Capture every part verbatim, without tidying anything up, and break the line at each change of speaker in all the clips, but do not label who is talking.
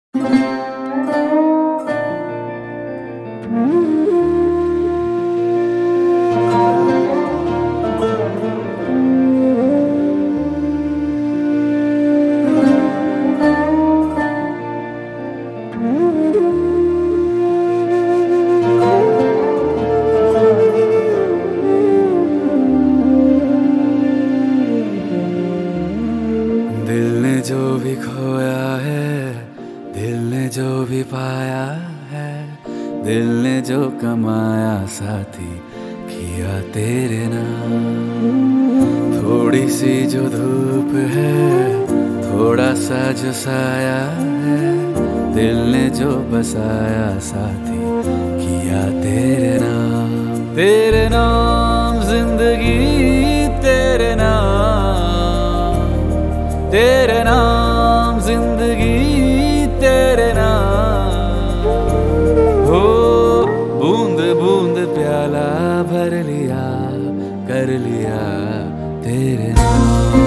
दिल ने जो भी खोया है, दिल ने जो भी पाया है, दिल ने जो कमाया साथी किया तेरे नाम। थोड़ी सी जो धूप है, थोड़ा सा जो साया है, दिल ने जो बसाया साथी किया तेरे नाम। तेरे नाम जिंदगी, तेरे नाम, तेरे नाम जिंदगी, तेरे नाम। हो बूंद बूंद प्याला भर लिया, कर लिया तेरे नाम।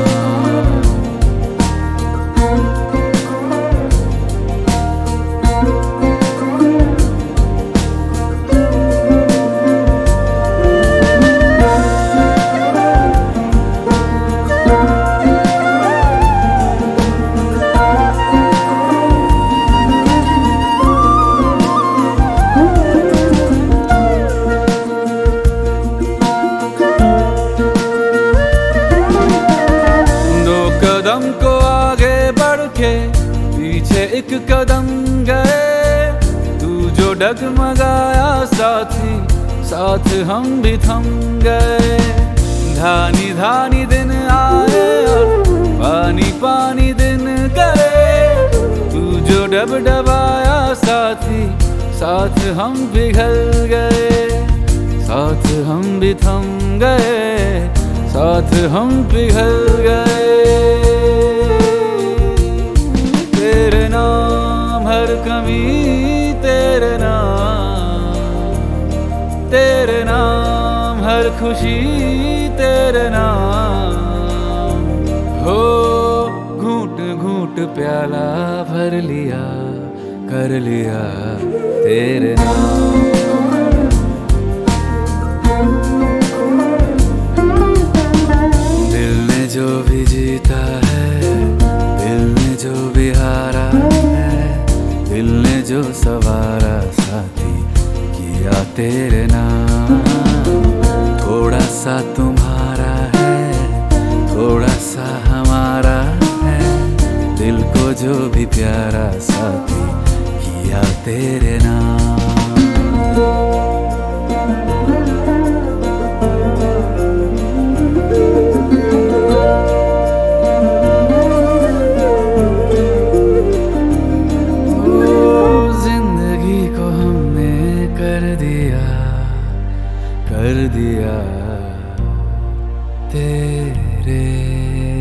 कदम को आगे बढ़ के पीछे एक कदम गए, तू जो डगमगाया साथी, साथ हम भी थम गए। धानी धानी दिन आए और पानी पानी दिन गए, तू जो डब डबाया साथी, साथ हम पिघल गए, साथ हम भी थम गए, साथ हम पिघल गए। तेरे नाम हर कमी, तेरे नाम, तेरे नाम हर खुशी, तेरे नाम। हो घूंट घूंट प्याला भर लिया, कर लिया तेरे नाम। जो भी जीता है, दिल ने जो भी हारा है, दिल ने जो सवारा साथी किया तेरे नाम। थोड़ा सा तुम्हारा है, थोड़ा सा हमारा है, दिल को जो भी प्यारा साथी किया तेरे नाम। कर दिया तेरे